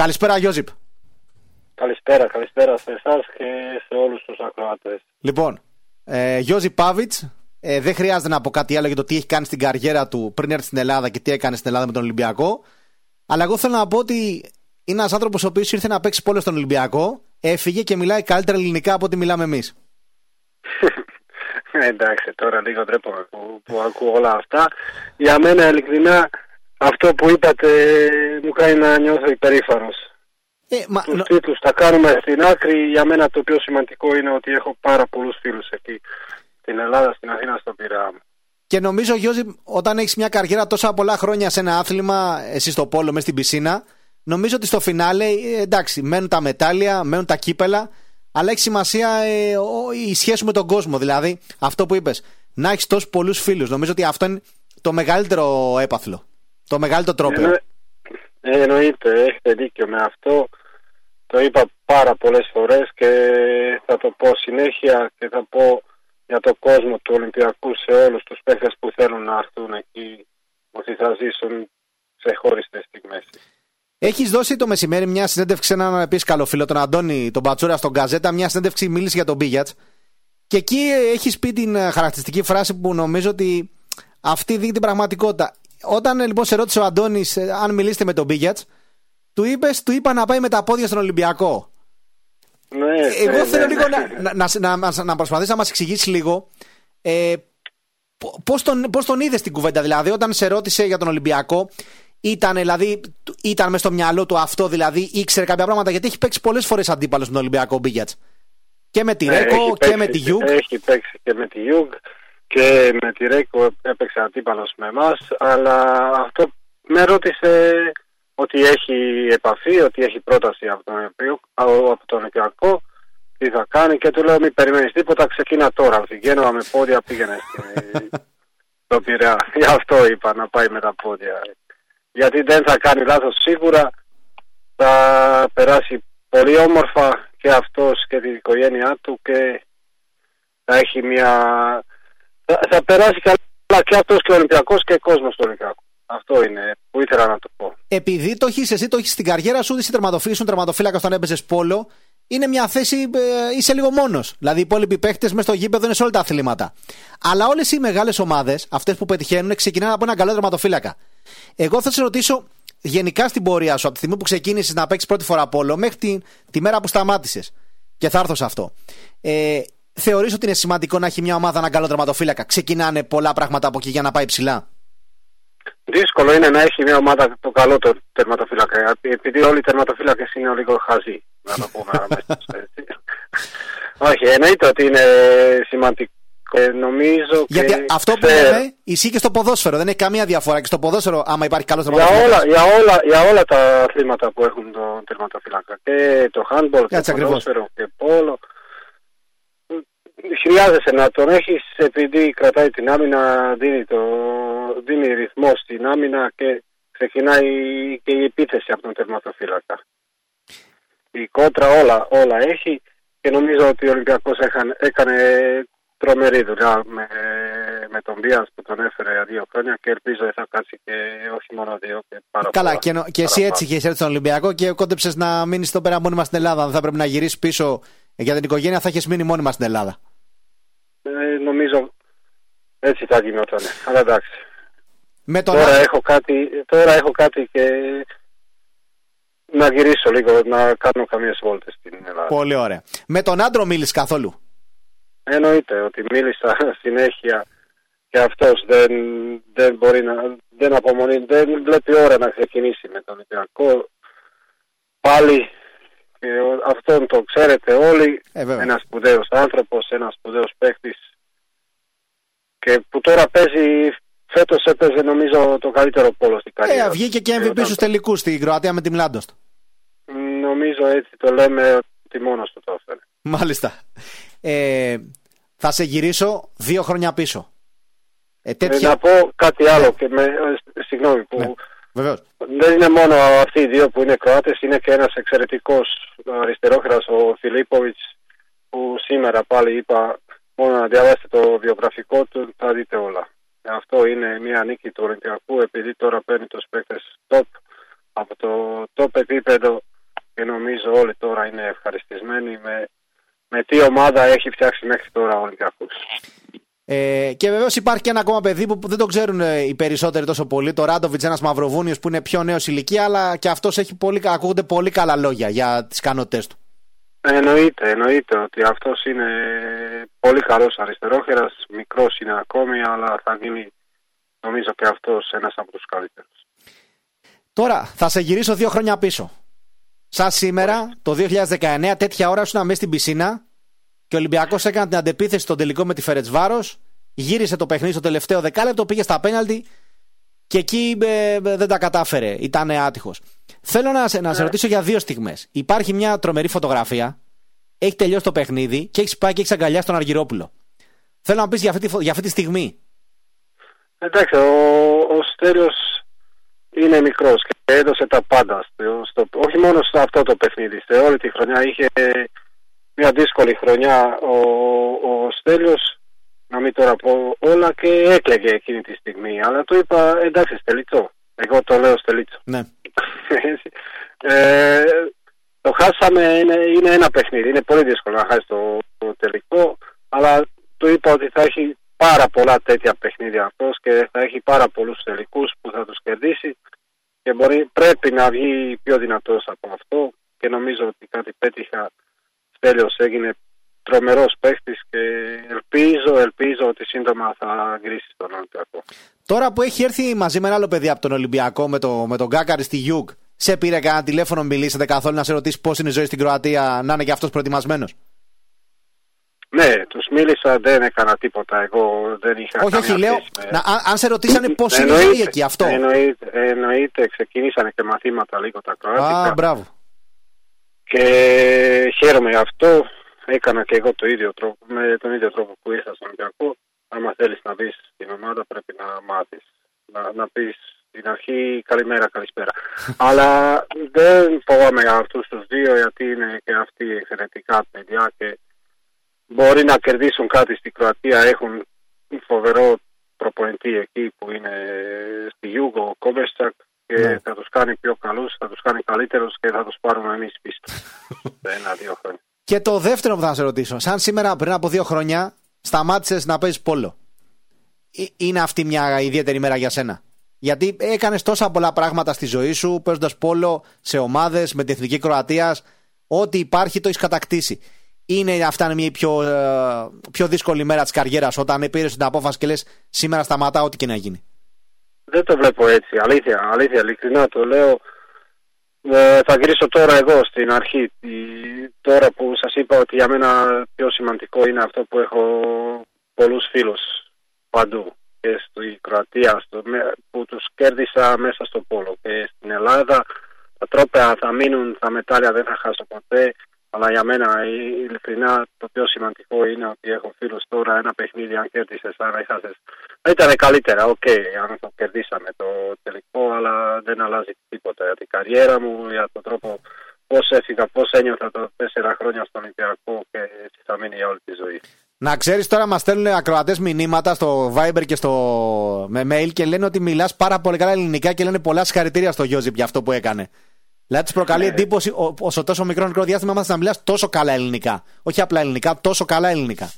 Καλησπέρα, Γιώζιπ. Καλησπέρα σε εσάς και σε όλους τους ακροατές. Λοιπόν, Γιώζιπ Πάβιτς, δεν χρειάζεται να πω κάτι άλλο για το τι έχει κάνει στην καριέρα του πριν έρθει στην Ελλάδα και τι έκανε στην Ελλάδα με τον Ολυμπιακό. Αλλά εγώ θέλω να πω ότι είναι ένας άνθρωπος ο οποίος ήρθε να παίξει πόλο στον Ολυμπιακό, έφυγε και μιλάει καλύτερα ελληνικά από ό,τι μιλάμε εμείς. Εντάξει, τώρα λίγο ντρέπομαι που ακούω όλα αυτά. Για μένα, ειλικρινά, αυτό που είπατε μου κάνει να νιώθω υπερήφανος. Τους τίτλους τα κάνουμε στην άκρη. Για μένα το πιο σημαντικό είναι ότι έχω πάρα πολλούς φίλους εκεί στην Ελλάδα, στην Αθήνα, στον Πειραιά. Και νομίζω, Γιώζη, όταν έχεις μια καριέρα τόσα πολλά χρόνια σε ένα άθλημα, εσύ στο πόλο, μέσα στην πισίνα, νομίζω ότι στο φινάλε, εντάξει, μένουν τα μετάλλια, μένουν τα κύπελα, αλλά έχει σημασία η σχέση με τον κόσμο. Δηλαδή, αυτό που είπες, να έχεις τόσους πολλούς φίλους. Νομίζω ότι αυτό είναι το μεγαλύτερο έπαθλο. Το μεγαλύτερο τρόπαιο. Εννοείται, έχετε δίκιο με αυτό. Το είπα πάρα πολλές φορές και θα το πω συνέχεια και θα πω για το κόσμο του Ολυμπιακού σε όλους τους παίκτες που θέλουν να έρθουν εκεί, ότι θα ζήσουν σε χωριστές στιγμές. Έχεις δώσει το μεσημέρι μια συνέντευξη σε έναν επίσης καλό φίλο, τον Αντώνη τον Πατσούρα, στον Γκαζέτα. Μια συνέντευξη μίλησε για τον Μπίγιατς. Και εκεί έχεις πει την χαρακτηριστική φράση που νομίζω ότι αυτή δείχνει την πραγματικότητα. Όταν λοιπόν σε ρώτησε ο Αντώνης αν μιλήσετε με τον Μπίγιατς, του είπα να πάει με τα πόδια στον Ολυμπιακό. Εγώ θέλω λίγο να προσπαθείς να μας εξηγήσεις λίγο πώς τον είδες την κουβέντα. Δηλαδή, όταν σε ρώτησε για τον Ολυμπιακό, ήταν μες στο μυαλό του αυτό, δηλαδή ήξερε κάποια πράγματα, γιατί έχει παίξει πολλές φορές αντίπαλος με τον Ολυμπιακό Μπίγιατς. Και με τη Ρέκο και με τη Γιούγκ. Έχει παίξει και με τη Γιούγκ και με τη Ρέκο έπαιξε αντίπαλος με εμάς, αλλά αυτό με ρώτησε ότι έχει επαφή, ότι έχει πρόταση από τον Ολυμπιακό, τι θα κάνει, και του λέω μην περιμένεις τίποτα, ξεκίνα τώρα, Γένοβα με πόδια, πήγαινε στο Πειραιά. Γι' αυτό είπα να πάει με τα πόδια, γιατί δεν θα κάνει λάθος σίγουρα, θα περάσει πολύ όμορφα και αυτός και την οικογένειά του και θα έχει θα περάσει καλά και αυτός και ο Ολυμπιακός και ο κόσμος του Ολυμπιακού. Αυτό είναι που ήθελα να το πω. Επειδή εσύ το έχεις στην καριέρα σου, είσαι τερματοφύλακας όταν έπαιζες πόλο, είναι μια θέση, είσαι λίγο μόνος. Δηλαδή οι υπόλοιποι παίχτες μέσα στο γήπεδο είναι σε όλα τα αθλήματα. Αλλά όλες οι μεγάλες ομάδες, αυτές που πετυχαίνουν, ξεκινάνε από έναν καλό τερματοφύλακα. Εγώ θα σε ρωτήσω γενικά στην πορεία σου, από τη στιγμή που ξεκίνησες να παίξεις πρώτη φορά πόλο μέχρι τη μέρα που σταμάτησες. Και θα έρθω σε αυτό. Θεωρείς ότι είναι σημαντικό να έχει μια ομάδα έναν καλό τερματοφύλακα? Ξεκινάνε πολλά πράγματα από εκεί για να πάει ψηλά. Δύσκολο είναι να έχει μια ομάδα το καλό τερματοφύλακα, επειδή όλοι οι τερματοφύλακες είναι λίγο χαζοί, να το πούμε αμέσως. Όχι, εννοείται ότι είναι σημαντικό. Νομίζω γιατί και αυτό που λέμε ισχύει και στο ποδόσφαιρο. Δεν έχει καμία διαφορά και στο ποδόσφαιρο, άμα υπάρχει καλός τερματοφύλακας. Για όλα τα αθλήματα που έχουν τον τερματοφύλακα, και το handball και το ποδόσφαιρο και πόλο, χρειάζεσαι να τον έχεις, επειδή κρατάει την άμυνα, δίνει ρυθμό στην άμυνα και ξεκινάει και η επίθεση από τον τερματοφύλακα. Η κόντρα όλα έχει, και νομίζω ότι ο Ολυμπιακός έκανε τρομερή δουλειά με τον Μπίας που τον έφερε 2 χρόνια, και ελπίζω θα κάτσει και όχι μόνο 2 και πάρα πολλά. Καλά, και εσύ έτσι είχες έρθει στον Ολυμπιακό και κόντεψες να μείνεις εδώ πέρα μόνιμα στην Ελλάδα. Δεν θα πρέπει να γυρίσεις πίσω για την οικογένεια, θα έχεις μείνει μόνιμα στην Ελλάδα. Νομίζω έτσι θα γινόταν. Αλλά εντάξει. Τώρα έχω κάτι και να γυρίσω λίγο, να κάνω καμίες βόλτες στην Ελλάδα. Πολύ ωραία. Με τον άντρο μίλησες καθόλου? Εννοείται ότι μίλησα συνέχεια, και αυτός δεν μπορεί δεν απομονεί, δεν βλέπει ώρα να ξεκινήσει με τον Ολυμπιακό πάλι. Και αυτόν το ξέρετε όλοι, ένας σπουδαίος άνθρωπος, ένας σπουδαίος παίκτης, και που τώρα φέτος έπαιζε νομίζω το καλύτερο πόλο στην καριέρα. Βγήκε και MVP στους τελικούς στην Κροατία με τη Μλάντοστ. Νομίζω έτσι το λέμε, ότι μόνος του το έφερε. Μάλιστα. Θα σε γυρίσω 2 χρόνια πίσω. Να πω κάτι άλλο, και συγγνώμη που δεν είναι μόνο αυτοί οι 2 που είναι Κροάτες, είναι και ένας εξαιρετικός αριστερόχειρας, ο Φιλίπποβιτς, που σήμερα πάλι είπα μόνο να διαβάσετε το βιογραφικό του, θα δείτε όλα. Αυτό είναι μια νίκη του Ολυμπιακού, επειδή τώρα παίρνει τους παίκτες top, από το top επίπεδο και νομίζω όλοι τώρα είναι ευχαριστημένοι με τι ομάδα έχει φτιάξει μέχρι τώρα ο Ολυμπιακός. Και βεβαίως υπάρχει και ένα ακόμα παιδί που δεν το ξέρουν οι περισσότεροι τόσο πολύ, το Ράντοβιτς, ένας Μαυροβούνιος που είναι πιο νέος ηλικία, αλλά και αυτός ακούγονται πολύ καλά λόγια για τις ικανότητες του. Εννοείται ότι αυτός είναι πολύ καλός αριστερόχερας, μικρός είναι ακόμη, αλλά θα γίνει νομίζω και αυτός ένας από τους καλύτερους. Τώρα θα σε γυρίσω 2 χρόνια πίσω. Σαν σήμερα, το 2019, τέτοια ώρα ήσουν μέσα στην πισίνα και ο Ολυμπιακός έκανε την αντεπίθεση στον τελικό με τη Φερετσβάρος, γύρισε το παιχνίδι στο τελευταίο δεκάλεπτο, πήγε στα πέναλτι και εκεί δεν τα κατάφερε, ήταν άτυχος. Θέλω να σε ρωτήσω για 2 στιγμές. Υπάρχει μια τρομερή φωτογραφία, έχει τελειώσει το παιχνίδι και έχεις πάει και έχεις αγκαλιάσει τον Αργυρόπουλο. Θέλω να πεις για αυτή τη στιγμή. Εντάξει, ο Στέλιος είναι μικρός και έδωσε τα πάντα. Όχι μόνο σε αυτό το παιχνίδι, σε όλη τη χρονιά. Είχε μια δύσκολη χρονιά ο Στέλιος, να μην τώρα πω όλα, και έκλαιγε εκείνη τη στιγμή. Αλλά του είπα, εντάξει Στελίτσο, εγώ το λέω Στελίτσο. Ναι. Το χάσαμε, είναι ένα παιχνίδι, είναι πολύ δύσκολο να χάσει το τελικό, αλλά του είπα ότι θα έχει πάρα πολλά τέτοια παιχνίδια αυτός και θα έχει πάρα πολλούς τελικούς που θα τους κερδίσει και πρέπει να βγει πιο δυνατός από αυτό και νομίζω ότι κάτι πέτυχα. Στέλιος έγινε τρομερός παίχτης και ελπίζω ότι σύντομα θα γκρίσει τον Ολυμπιακό. Τώρα που έχει έρθει μαζί με ένα άλλο παιδί από τον Ολυμπιακό, με τον Γκάκαρη στη Γιούγκ, σε πήρε κανένα τηλέφωνο, μιλήσατε καθόλου να σε ρωτήσει πώς είναι η ζωή στην Κροατία, να είναι και αυτός προετοιμασμένος? Ναι, τους μίλησα, δεν έκανα τίποτα. Εγώ δεν είχα. Όχι, λέω. Αν σε ρωτήσανε πώς είναι η ζωή εκεί, αυτό. Εννοείται, ξεκινήσανε και μαθήματα λίγο τα κροατικά. Α, μπράβο. Και χαίρομαι γι' αυτό. Έκανα και εγώ το ίδιο τρόπο, με τον ίδιο τρόπο που ήρθα στον Ολυμπιακό. Αν θέλεις να μπεις στην ομάδα, πρέπει να μάθεις. Να πεις στην αρχή καλημέρα, καλησπέρα. Αλλά δεν φοβάμαι αυτούς τους 2, γιατί είναι και αυτοί εξαιρετικά παιδιά και μπορεί να κερδίσουν κάτι στην Κροατία. Έχουν φοβερό προπονητή εκεί που είναι στη Γιούγκο, ο Κόβεστσακ, και θα τους κάνει πιο καλούς, θα τους κάνει καλύτερους και θα τους πάρουμε εμείς πίσω σε 1-2 χρόνια. Και το δεύτερο που θα σε ρωτήσω, σαν σήμερα πριν από 2 χρόνια σταμάτησες να παίζεις πόλο, είναι αυτή μια ιδιαίτερη μέρα για σένα? Γιατί έκανες τόσα πολλά πράγματα στη ζωή σου παίζοντας πόλο σε ομάδες, με την Εθνική Κροατίας, ό,τι υπάρχει το έχεις κατακτήσει. Είναι αυτά μια πιο δύσκολη μέρα της καριέρας, όταν πήρες την απόφαση και λες σήμερα σταματάω ό,τι και να γίνει? Δεν το βλέπω έτσι, αλήθεια, ειλικρινά το λέω. Θα γυρίσω τώρα εγώ στην αρχή. Τώρα που σας είπα ότι για μένα πιο σημαντικό είναι αυτό που έχω πολλούς φίλους παντού και στη Κροατία που τους κέρδισα μέσα στο πόλο και στην Ελλάδα. Τα τρόπαια θα μείνουν, τα μετάλλια δεν θα χάσω ποτέ. Αλλά για μένα, ειλικρινά, το πιο σημαντικό είναι ότι έχω φίλους τώρα. Ένα παιχνίδι, αν κέρδισες, αν έχασες, ήταν καλύτερα. Αν το κερδίσαμε το τελικό, αλλά δεν αλλάζει τίποτα για την καριέρα μου, για τον τρόπο πώς έφυγα, πώς ένιωθα τα 4 χρόνια στον Ολυμπιακό και έτσι θα μείνει για όλη τη ζωή. Να ξέρεις, τώρα μας στέλνουν ακροατές μηνύματα στο Viber και με mail και λένε ότι μιλάς πάρα πολύ καλά ελληνικά και λένε πολλά συγχαρητήρια στο Γιώζιπ για αυτό που έκανε. Δηλαδή της προκαλεί εντύπωση όσο τόσο μικρό διάστημα μάθεις να μιλάς τόσο καλά ελληνικά. Όχι απλά ελληνικά, τόσο καλά ελληνικά.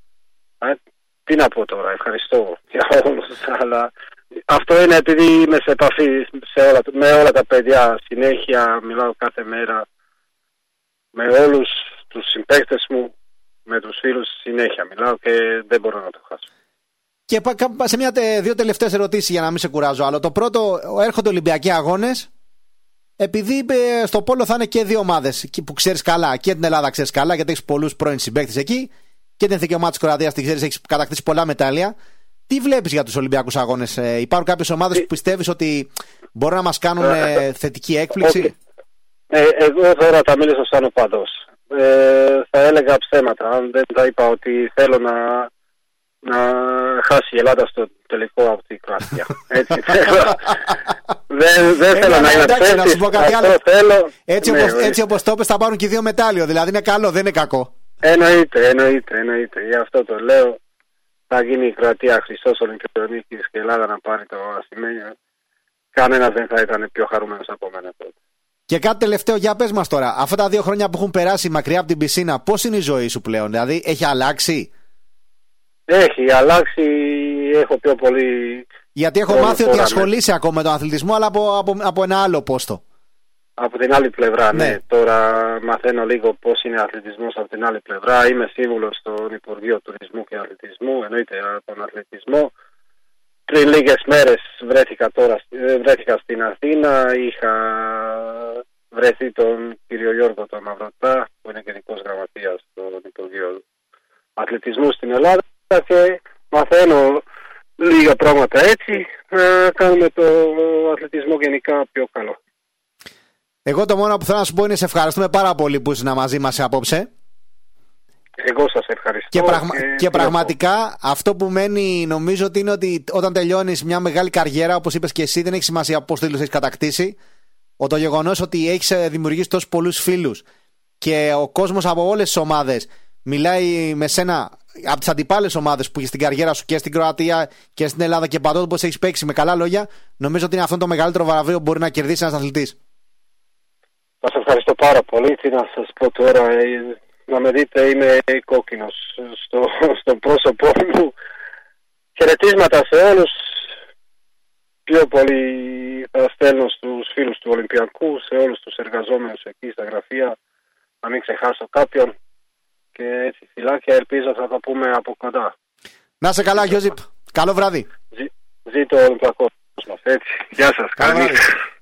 Τι να πω τώρα, ευχαριστώ για όλους, αλλά αυτό είναι επειδή είμαι σε επαφή με όλα τα παιδιά, συνέχεια μιλάω κάθε μέρα με όλους τους συμπαίκτες μου, με τους φίλους, συνέχεια μιλάω και δεν μπορώ να το χάσω. Και σε 2 τελευταίες ερωτήσεις για να μην σε κουράζω άλλο. Το πρώτο, έρχονται Ολυμπιακοί αγώνες. Επειδή στο πόλο θα είναι και 2 ομάδες που ξέρεις καλά, και την Ελλάδα ξέρεις καλά, γιατί έχεις πολλούς πρώην συμπαίκτες εκεί, και την εθνική ομάδα της Κροατίας την ξέρεις, έχεις κατακτήσει πολλά μετάλλια. Τι βλέπεις για τους Ολυμπιακούς αγώνες? Υπάρχουν κάποιες ομάδες που πιστεύεις ότι μπορούν να μας κάνουν θετική έκπληξη? Εγώ τώρα τα μίλησα σαν ο παντός. Θα έλεγα ψέματα αν δεν θα είπα ότι θέλω να χάσει η Ελλάδα στο τελικό από την Κροατία. Έτσι θέλω. Δεν θέλω να είναι ψεύτης. Έτσι όπως το είπες, θα πάρουν και 2 μετάλλιο. Δηλαδή είναι καλό, δεν είναι κακό. Εννοείται. Γι' αυτό το λέω. Θα γίνει η Κροατία Χριστός Ολυμπιονίκης και η Ελλάδα να πάρει το ασημένιο. Κανένας δεν θα ήταν πιο χαρούμενος από μένα τότε. Και κάτι τελευταίο, για πες μας τώρα. Αυτά τα 2 χρόνια που έχουν περάσει μακριά από την πισίνα, πώς είναι η ζωή σου πλέον? Δηλαδή, έχει αλλάξει? Έχει αλλάξει, έχω πιο πολύ. Γιατί έχω μάθει ότι ασχολείσαι ακόμα με τον αθλητισμό, αλλά από ένα άλλο πόστο. Από την άλλη πλευρά, ναι. Τώρα μαθαίνω λίγο πώς είναι ο αθλητισμός από την άλλη πλευρά. Είμαι σύμβουλος στον Υπουργείο Τουρισμού και Αθλητισμού, εννοείται τον αθλητισμό. Πριν λίγες μέρες βρέθηκα στην Αθήνα, είχα βρεθεί τον κύριο Γιώργο τον Μαυρωτά, που είναι γενικός γραμματείας στον Υπουργείο Αθλητισμού στην Ελλάδα, και μαθαίνω λίγα πράγματα έτσι, να κάνουμε το αθλητισμό γενικά πιο καλό. Εγώ το μόνο που θέλω να σου πω είναι σε ευχαριστούμε πάρα πολύ που ήσουν μαζί μας απόψε. Εγώ σας ευχαριστώ. Και πραγματικά αυτό που μένει νομίζω ότι είναι ότι όταν τελειώνεις μια μεγάλη καριέρα, όπως είπες και εσύ, δεν έχει σημασία πώς τίτλους έχεις κατακτήσει. Το γεγονός ότι έχεις δημιουργήσει τόσους πολλούς φίλους και ο κόσμος από όλες τις ομάδες μιλάει με σένα, από τις αντιπάλες ομάδες που έχεις στην καριέρα σου και στην Κροατία και στην Ελλάδα και παντού όπως έχεις παίξει με καλά λόγια, νομίζω ότι είναι αυτό το μεγαλύτερο βραβείο που μπορεί να κερδίσει ένας αθλητής. Σας ευχαριστώ πάρα πολύ. Τι να σας πω τώρα, να με δείτε, είμαι κόκκινος στο πρόσωπό μου. Χαιρετίσματα σε όλους. Πιο πολύ θα στέλνω στους φίλους του Ολυμπιακού, σε όλους τους εργαζόμενους εκεί στα γραφεία, να μην ξεχάσω κάποιον. Και έτσι φιλάκια, ελπίζω θα τα πούμε από κοντά. Να σε καλά, Γιώζιπ. Καλό βράδυ. Ζήτω ο Ολυμπιακός μας, έτσι. Γεια σας. Καλό βράδυ.